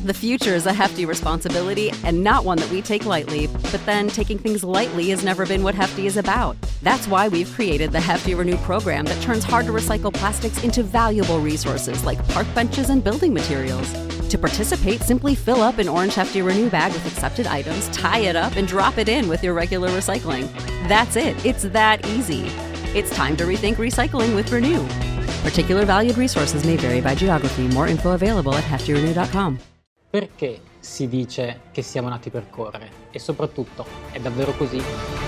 The future is a hefty responsibility and not one that we take lightly, but then taking things lightly has never been what Hefty is about. That's why we've created the Hefty Renew program that turns hard-to-recycle plastics into valuable resources like park benches and building materials. To participate, simply fill up an orange Hefty Renew bag with accepted items, tie it up, and drop it in with your regular recycling. That's it. It's that easy. It's time to rethink recycling with Renew. Particular valued resources may vary by geography. More info available at heftyrenew.com. Perché si dice che siamo nati per correre? E soprattutto, è davvero così?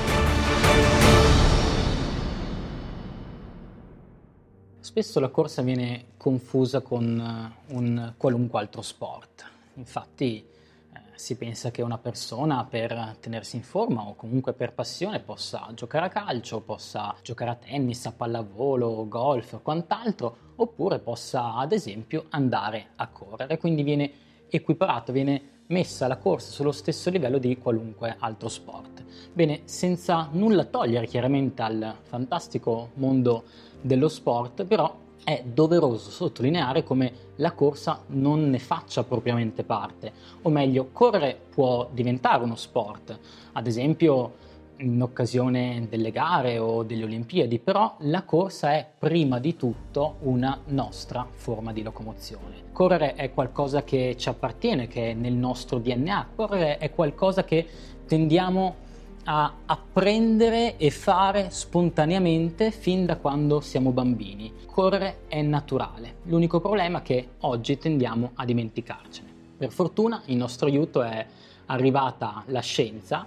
Spesso la corsa viene confusa con un qualunque altro sport. Infatti si pensa che una persona per tenersi in forma o comunque per passione possa giocare a calcio, possa giocare a tennis, a pallavolo, golf o quant'altro, oppure possa ad esempio andare a correre. Quindi viene equiparato, viene messa la corsa sullo stesso livello di qualunque altro sport. Bene, senza nulla togliere chiaramente al fantastico mondo dello sport, però è doveroso sottolineare come la corsa non ne faccia propriamente parte, o meglio, correre può diventare uno sport, ad esempio in occasione delle gare o delle Olimpiadi, però la corsa è prima di tutto una nostra forma di locomozione. Correre è qualcosa che ci appartiene, che è nel nostro DNA, correre è qualcosa che tendiamo a apprendere e fare spontaneamente fin da quando siamo bambini. Correre è naturale, l'unico problema è che oggi tendiamo a dimenticarcene. Per fortuna in nostro aiuto è arrivata la scienza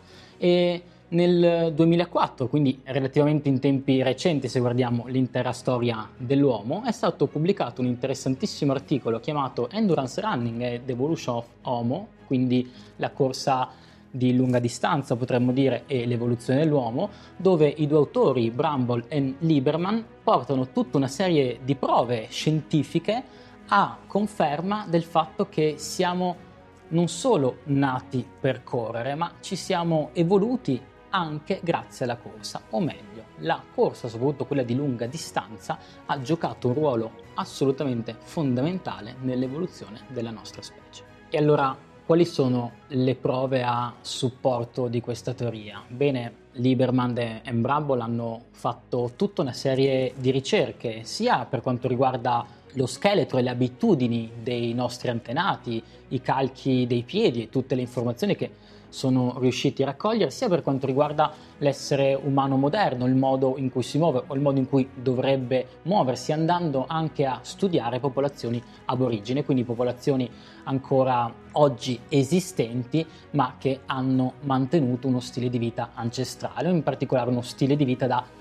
e nel 2004, quindi relativamente in tempi recenti se guardiamo l'intera storia dell'uomo, è stato pubblicato un interessantissimo articolo chiamato Endurance Running and the Evolution of Homo, quindi la corsa di lunga distanza potremmo dire e l'evoluzione dell'uomo, dove i due autori, Bramble e Lieberman, portano tutta una serie di prove scientifiche a conferma del fatto che siamo non solo nati per correre, ma ci siamo evoluti anche grazie alla corsa, o meglio, la corsa, soprattutto quella di lunga distanza, ha giocato un ruolo assolutamente fondamentale nell'evoluzione della nostra specie. E allora, quali sono le prove a supporto di questa teoria? Bene, Lieberman e Bramble hanno fatto tutta una serie di ricerche, sia per quanto riguarda lo scheletro e le abitudini dei nostri antenati, i calchi dei piedi e tutte le informazioni che sono riusciti a raccogliere, sia per quanto riguarda l'essere umano moderno, il modo in cui si muove o il modo in cui dovrebbe muoversi, andando anche a studiare popolazioni aborigene, quindi popolazioni ancora oggi esistenti ma che hanno mantenuto uno stile di vita ancestrale, o in particolare uno stile di vita da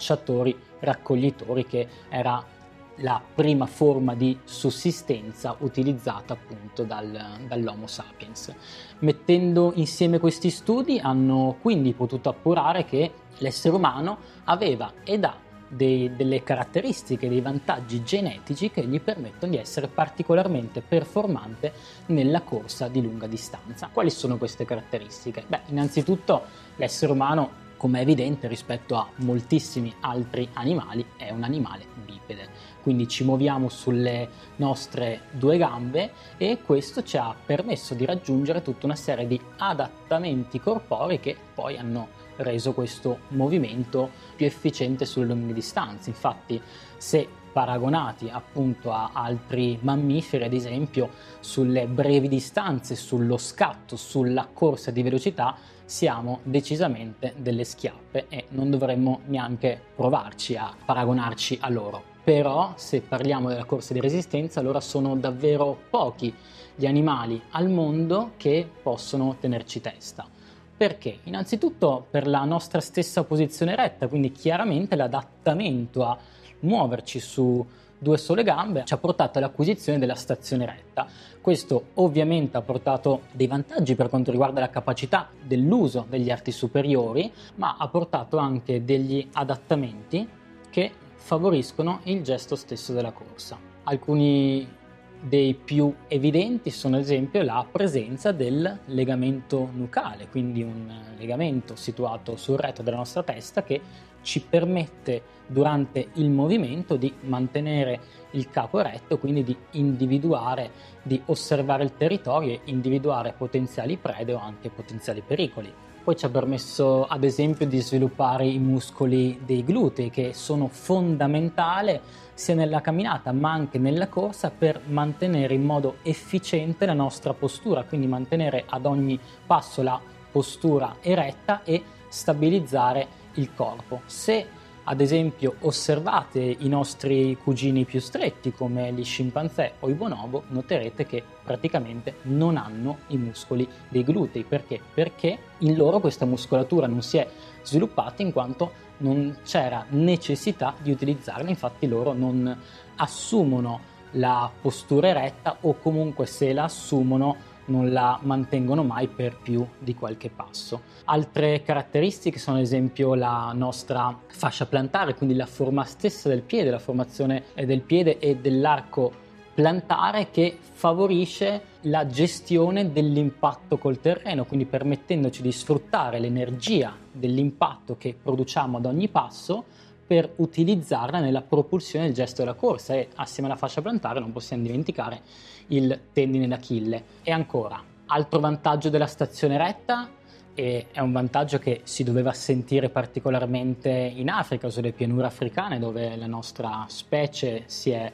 cacciatori-raccoglitori, che era la prima forma di sussistenza utilizzata appunto dall'Homo sapiens. Mettendo insieme questi studi hanno quindi potuto appurare che l'essere umano aveva ed ha delle caratteristiche, dei vantaggi genetici che gli permettono di essere particolarmente performante nella corsa di lunga distanza. Quali sono queste caratteristiche? Beh, innanzitutto l'essere umano, come è evidente rispetto a moltissimi altri animali, è un animale bipede. Quindi ci muoviamo sulle nostre due gambe e questo ci ha permesso di raggiungere tutta una serie di adattamenti corporei che poi hanno reso questo movimento più efficiente sulle lunghe distanze. Infatti, se paragonati appunto a altri mammiferi, ad esempio sulle brevi distanze, sullo scatto, sulla corsa di velocità, siamo decisamente delle schiappe e non dovremmo neanche provarci a paragonarci a loro. Però se parliamo della corsa di resistenza, allora sono davvero pochi gli animali al mondo che possono tenerci testa. Perché? Innanzitutto per la nostra stessa posizione retta, quindi chiaramente l'adattamento a muoverci su due sole gambe ci ha portato all'acquisizione della stazione retta. Questo ovviamente ha portato dei vantaggi per quanto riguarda la capacità dell'uso degli arti superiori, ma ha portato anche degli adattamenti che favoriscono il gesto stesso della corsa. Alcuni dei più evidenti sono ad esempio la presenza del legamento nucale, quindi un legamento situato sul retro della nostra testa che ci permette durante il movimento di mantenere il capo eretto, quindi di individuare, di osservare il territorio e individuare potenziali prede o anche potenziali pericoli. Poi ci ha permesso ad esempio di sviluppare i muscoli dei glutei, che sono fondamentali sia nella camminata ma anche nella corsa per mantenere in modo efficiente la nostra postura, quindi mantenere ad ogni passo la postura eretta e stabilizzare il corpo. Se ad esempio osservate i nostri cugini più stretti come gli scimpanzé o i bonobo, noterete che praticamente non hanno i muscoli dei glutei. Perché? Perché in loro questa muscolatura non si è sviluppata in quanto non c'era necessità di utilizzarla, infatti loro non assumono la postura eretta o comunque se la assumono non la mantengono mai per più di qualche passo. Altre caratteristiche sono ad esempio la nostra fascia plantare, quindi la forma stessa del piede, la formazione del piede e dell'arco plantare che favorisce la gestione dell'impatto col terreno, quindi permettendoci di sfruttare l'energia dell'impatto che produciamo ad ogni passo per utilizzarla nella propulsione del gesto della corsa. E assieme alla fascia plantare non possiamo dimenticare il tendine d'Achille. E ancora, altro vantaggio della stazione retta, e è un vantaggio che si doveva sentire particolarmente in Africa, sulle pianure africane dove la nostra specie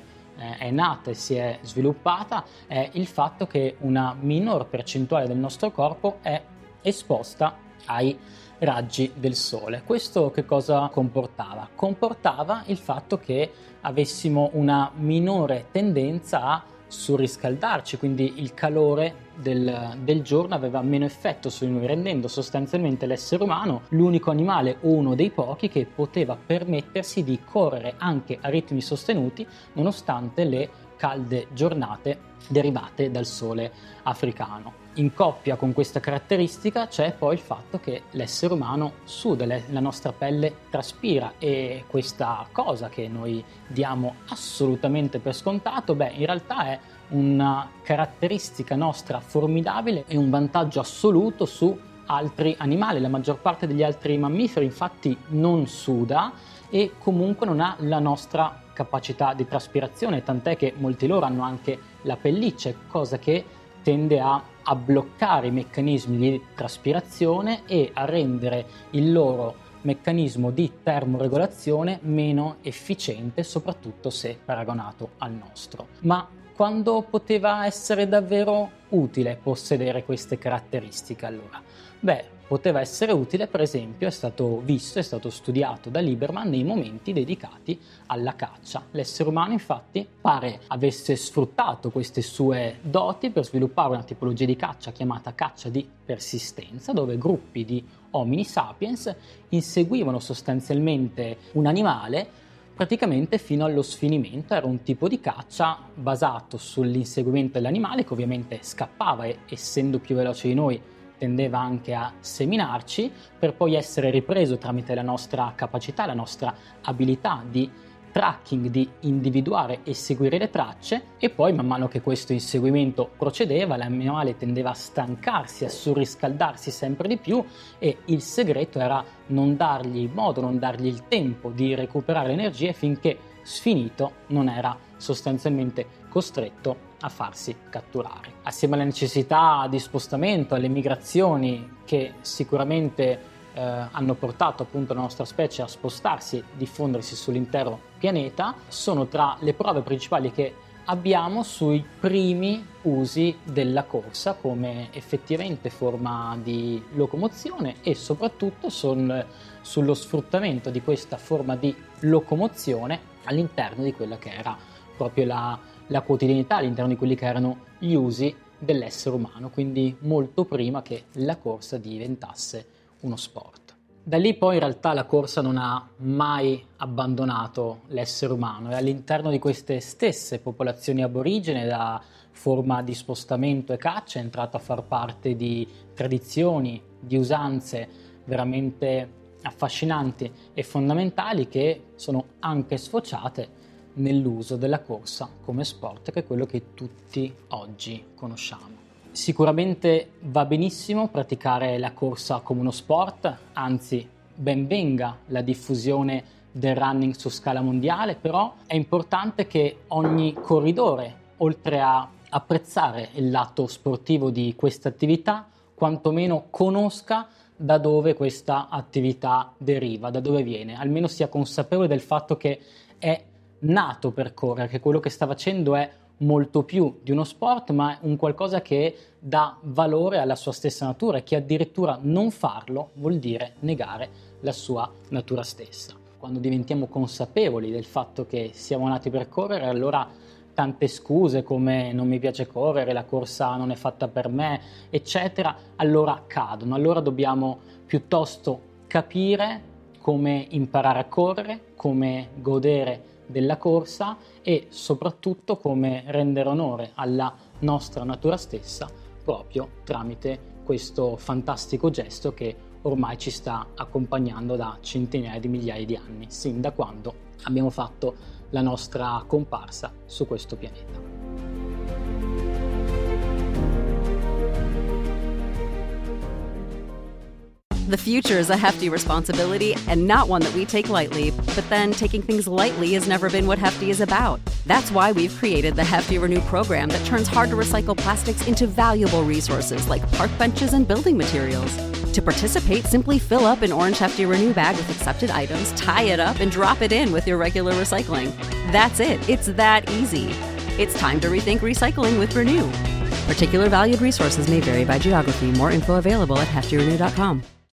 è nata e si è sviluppata, è il fatto che una minor percentuale del nostro corpo è esposta ai raggi del sole. Questo che cosa comportava? Comportava il fatto che avessimo una minore tendenza a surriscaldarci, quindi il calore del giorno aveva meno effetto su di noi, rendendo sostanzialmente l'essere umano l'unico animale o uno dei pochi che poteva permettersi di correre anche a ritmi sostenuti nonostante le calde giornate derivate dal sole africano. In coppia con questa caratteristica c'è poi il fatto che l'essere umano suda, la nostra pelle traspira, e questa cosa che noi diamo assolutamente per scontato, in realtà è una caratteristica nostra formidabile e un vantaggio assoluto su altri animali. La maggior parte degli altri mammiferi infatti non suda e comunque non ha la nostra capacità di traspirazione, tant'è che molti loro hanno anche la pelliccia, cosa che tende a bloccare i meccanismi di traspirazione e a rendere il loro meccanismo di termoregolazione meno efficiente, soprattutto se paragonato al nostro. Ma quando poteva essere davvero utile possedere queste caratteristiche allora? Poteva essere utile, per esempio, è stato studiato da Lieberman nei momenti dedicati alla caccia. L'essere umano infatti pare avesse sfruttato queste sue doti per sviluppare una tipologia di caccia chiamata caccia di persistenza, dove gruppi di Homini sapiens inseguivano sostanzialmente un animale praticamente fino allo sfinimento. Era un tipo di caccia basato sull'inseguimento dell'animale, che ovviamente scappava e, essendo più veloce di noi, tendeva anche a seminarci, per poi essere ripreso tramite la nostra capacità, la nostra abilità di tracking, di individuare e seguire le tracce, e poi man mano che questo inseguimento procedeva l'animale tendeva a stancarsi, a surriscaldarsi sempre di più, e il segreto era non dargli il tempo di recuperare le energie finché sfinito non era sostanzialmente costretto a farsi catturare. Assieme alla necessità di spostamento, alle migrazioni che sicuramente hanno portato appunto la nostra specie a spostarsi e diffondersi sull'intero pianeta, sono tra le prove principali che abbiamo sui primi usi della corsa come effettivamente forma di locomozione, e soprattutto sullo sfruttamento di questa forma di locomozione all'interno di quella che era proprio la quotidianità, all'interno di quelli che erano gli usi dell'essere umano, quindi molto prima che la corsa diventasse uno sport. Da lì poi in realtà la corsa non ha mai abbandonato l'essere umano, e all'interno di queste stesse popolazioni aborigene, da forma di spostamento e caccia, è entrato a far parte di tradizioni, di usanze veramente affascinanti e fondamentali, che sono anche sfociate nell'uso della corsa come sport, che è quello che tutti oggi conosciamo. Sicuramente va benissimo praticare la corsa come uno sport, anzi ben venga la diffusione del running su scala mondiale, però è importante che ogni corridore, oltre a apprezzare il lato sportivo di questa attività, quantomeno conosca da dove questa attività deriva, da dove viene, almeno sia consapevole del fatto che è nato per correre, che quello che sta facendo è molto più di uno sport, ma è un qualcosa che dà valore alla sua stessa natura e che addirittura non farlo vuol dire negare la sua natura stessa. Quando diventiamo consapevoli del fatto che siamo nati per correre, allora tante scuse come non mi piace correre, la corsa non è fatta per me, eccetera, allora cadono. Allora dobbiamo piuttosto capire come imparare a correre, come godere della corsa e soprattutto come rendere onore alla nostra natura stessa proprio tramite questo fantastico gesto che ormai ci sta accompagnando da centinaia di migliaia di anni, sin da quando abbiamo fatto la nostra comparsa su questo pianeta. The future is a hefty responsibility and not one that we take lightly, but then taking things lightly has never been what Hefty is about. That's why we've created the Hefty Renew program that turns hard-to-recycle plastics into valuable resources like park benches and building materials. To participate, simply fill up an orange Hefty Renew bag with accepted items, tie it up, and drop it in with your regular recycling. That's it. It's that easy. It's time to rethink recycling with Renew. Particular valued resources may vary by geography. More info available at heftyrenew.com.